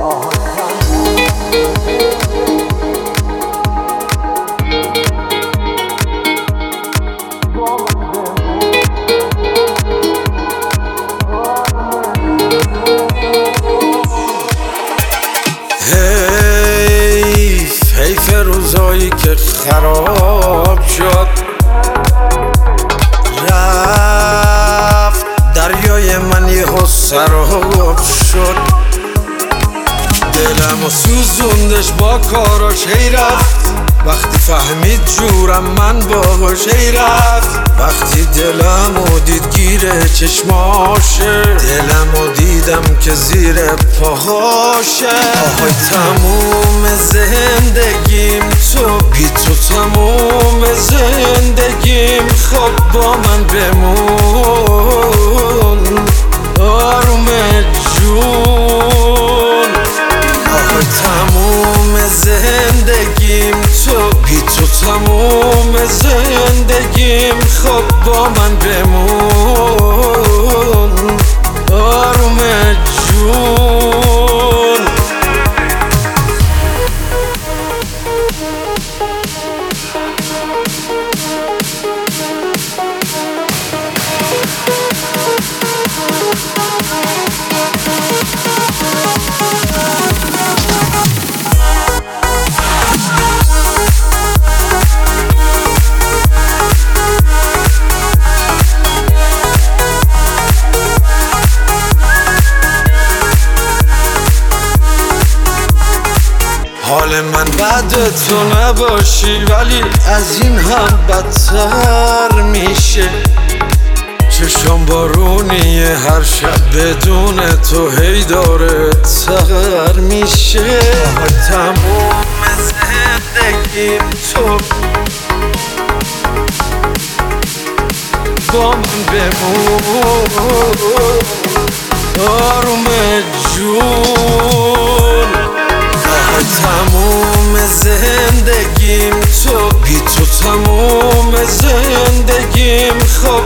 حیف روزایی که خراب شد، رفت دریای من یهو سراب شد. دلمو سوزوندش با کاراش، هی رفت وقتی فهمید جورم من باهاش، هی رفت وقتی دلمو دید گیره چشماشه، دلمو دیدم که زیر پاهاشه. آهای تموم زندگیم تو بی تو، تموم زندگیم خب با من بمون آروم جون. آهای تموم زندگیم تو بی تو، تموم زندگیم خب با من بمون آروم جون. حال من بعد تو نباشی، ولی از این هم بدتر میشه. چشم بارونیه هر شب بدون تو، هی داره تر میشه. تموم زندگیم تو با من بمون آروم جون. تموم زندگیم تو بی تو، تموم زندگیم خب